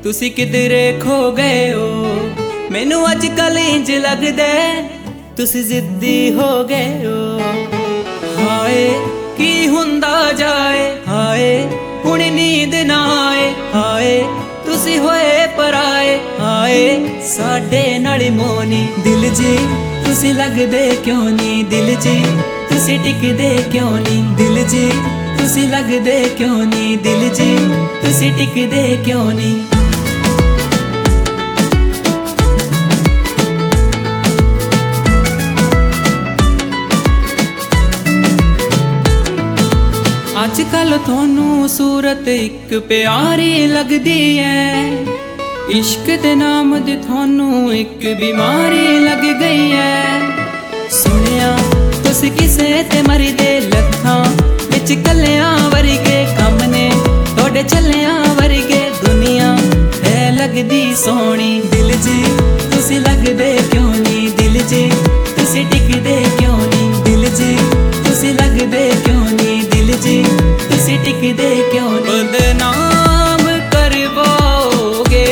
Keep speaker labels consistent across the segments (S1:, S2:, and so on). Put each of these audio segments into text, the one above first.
S1: ਤੁਸੀਂ ਕਿਧਰੇ ਖੋ ਗਏ ਹੋ। ਮੈਨੂੰ ਅੱਜ ਕੱਲ ਇੰਜ ਲੱਗਦਾ ਤੁਸੀਂ ਜ਼ਿੱਦੀ ਹੋ ਗਏ ਹੋ। ਹਾਏ ਕੀ ਹੁੰਦਾ ਜਾਏ, ਹਾਏ ਹੁਣ ਨੀਂਦ ਨਾ ਆਏ, ਹਾਏ ਤੁਸੀਂ ਹੋਏ ਪਰਾਏ, ਹਾਏ ਸਾਡੇ ਨਾਲ ਮੋਨੀ। ਦਿਲ ਜੀ ਤੁਸੀਂ ਲੱਗਦੇ ਕਿਉਂ ਨਹੀਂ, ਦਿਲ ਜੀ ਤੁਸੀਂ ਟਿਕਦੇ ਕਿਉਂ ਨਹੀਂ, ਦਿਲ ਜੀ ਤੁਸੀਂ ਲੱਗਦੇ ਕਿਉਂ ਨਹੀਂ, ਦਿਲ ਜੀ ਤੁਸੀਂ ਟਿਕਦੇ ਕਿਉਂ ਨਹੀਂ। ਅੱਜ ਕੱਲ ਤੁਹਾਨੂੰ ਸੂਰਤ ਇੱਕ ਪਿਆਰੀ ਲੱਗਦੀ ਐ, ਇਸ਼ਕ ਦੇ ਨਾਮ ਦੀ ਤੁਹਾਨੂੰ ਇੱਕ ਬਿਮਾਰੀ ਲੱਗ ਗਈ ਐ। ਸੁਣਿਆ ਤੁਸੀਂ ਕਿਸੇ ਤੇ ਮਰਦੇ, ਲੱਖਾਂ ਵਿੱਚ ਕੱਲਿਆਂ ਵਰਗੇ ਕੰਮ ਨੇ ਤੁਹਾਡੇ ਚੱਲਿਆਂ ਵਰਗੇ। ਦੁਨੀਆ ਹੈ ਲੱਗਦੀ ਸੋਹਣੀ, ਦਿਲ ਜੀ ਤੁਸੀਂ ਲੱਗਦੇ ਕਿਉਂ ਨਹੀਂ, ਦਿਲ ਜੀ ਤੁਸੀਂ ਟਿਕਦੇ ਕਿਉਂ ਨਹੀਂ, ਦਿਲ ਜੀ ਤੁਸੀਂ ਲੱਗਦੇ ਕਿਉਂ ਨਹੀਂ, ਦਿਲ ਜੀ ਤੁਸੀਂ ਟਿਕਦੇ ਕਿਉਂ ਨਹੀਂ। ਬਦਨਾਮ ਕਰਵਾਓਗੇ,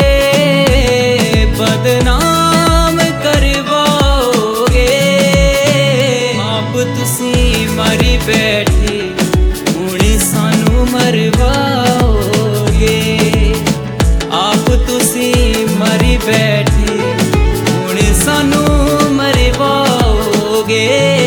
S1: ਬਦਨਾਮ ਕਰਵਾਓਗੇ, ਆਪ ਤੁਸੀਂ ਮਰੀ ਬੈਠੇ ਹੁਣ ਸਾਨੂੰ ਮਰਵਾਓਗੇ, ਆਪ ਤੁਸੀਂ ਮਰੀ ਬੈਠੇ ਹੁਣ ਸਾਨੂੰ ਮਰਵਾਓਗੇ।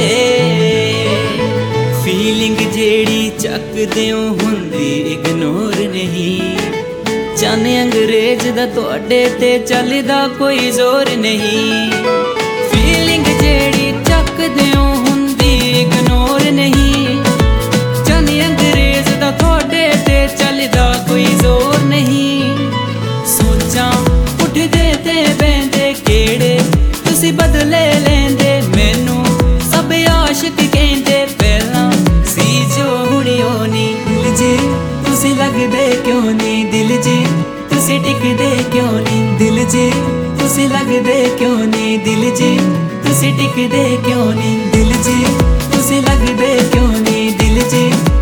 S1: ਫੀਲਿੰਗ ਜਿਹੜੀ ਚੱਕਦੇ ਹੋ ਹੁੰਦੀ ਇਗਨੋਰ ਨਹੀਂ, ਚੰਨ ਅੰਗਰੇਜ਼ ਦਾ ਤੁਹਾਡੇ ਤੇ ਚੱਲਦਾ ਕੋਈ ਜ਼ੋਰ ਨਹੀਂ। ਫੀਲਿੰਗ ਜਿਹੜੀ ਚੱਕਦੇ ਹੋ ਹੁੰਦੀ ਇਗਨੋਰ ਨਹੀਂ, ਚੰਨ ਅੰਗਰੇਜ਼ ਦਾ ਤੁਹਾਡੇ ਤੇ ਚੱਲਦਾ ਕੋਈ ਜ਼ੋਰ ਨਹੀਂ। ਸੋਚਾਂ ਉੱਠਦੇ ਤੇ ਬਹਿੰਦੇ ਕਿਹੜੇ ਤੁਸੀਂ ਬਦਲੇ ਲੈਂਦੇ, ਮੈਨੂੰ ਸਭ ਆਸ਼ਿਕ ਕਹਿੰਦੇ ਪਹਿਲਾਂ ਸੀ ਜੋ ਹੁਣ ਉਹ ਨਹੀਂ। ਦਿਲ ਜੀ ਤੁਸੀਂ ਲੱਗਦੇ ਕਿਉਂ ਨਹੀਂ, ਦਿਲ ਜੀ ਤੁਸੀਂ ਟਿਕਦੇ ਕਿਉਂ ਨਹੀਂ, ਦਿਲ ਜੀ ਤੁਸੀਂ ਲੱਗਦੇ ਕਿਉਂ ਨਹੀਂ, ਦਿਲ ਜੀ ਤੁਸੀਂ ਟਿਕਦੇ ਕਿਉਂ ਨਹੀਂ, ਦਿਲ ਜੀ ਤੁਸੀਂ ਲੱਗਦੇ ਕਿਉਂ ਨਹੀਂ, ਦਿਲ ਜੀ